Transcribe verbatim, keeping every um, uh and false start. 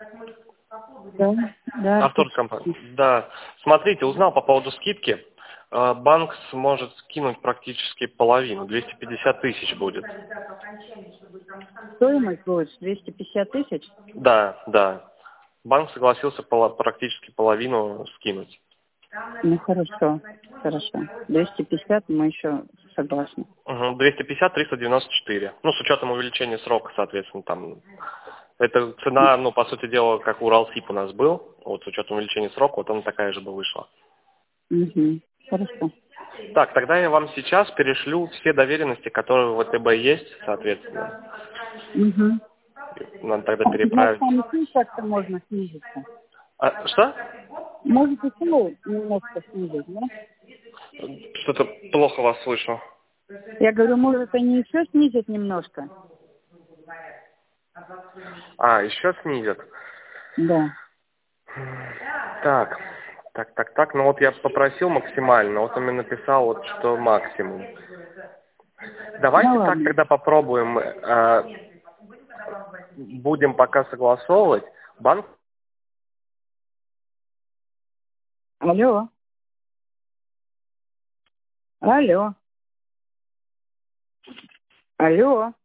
Да, да. Артур компания. Да. Смотрите, узнал по поводу скидки. Э, Банк сможет скинуть практически половину, двести пятьдесят тысяч будет. Стоимость будет двести пятьдесят тысяч? Да, да. Банк согласился поло- практически половину скинуть. Ну, хорошо, хорошо. двести пятьдесят мы еще согласны. Угу. двести пятьдесят, триста девяносто четыре. Ну, с учетом увеличения срока, соответственно, там. Это цена, ну, по сути дела, как Уралсиб у нас был. Вот с учетом увеличения срока, вот она такая же бы вышла. Угу. Хорошо. Так, тогда я вам сейчас перешлю все доверенности, которые в ВТБ есть, соответственно. Угу. Надо тогда Может, переправить. там еще как-то можно снизиться? А, что? Может, еще немножко снизить, да? Что-то плохо вас слышу. Я говорю, может, они еще снизят немножко? А, еще снизят. Да. Так, так, так, так. Ну вот я попросил максимально, вот он мне написал, вот что максимум. Давайте Ну, так ладно. тогда попробуем. э, будем пока согласовывать. Банк. Алло. Алло. Алло.